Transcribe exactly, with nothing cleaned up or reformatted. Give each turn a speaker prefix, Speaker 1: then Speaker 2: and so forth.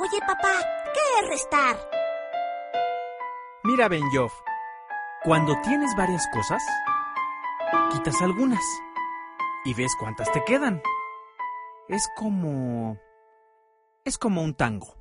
Speaker 1: Oye, papá, ¿qué es restar?
Speaker 2: Mira, Ben-Yov, cuando tienes varias cosas, quitas algunas y ves cuántas te quedan. Es como... es como un tango.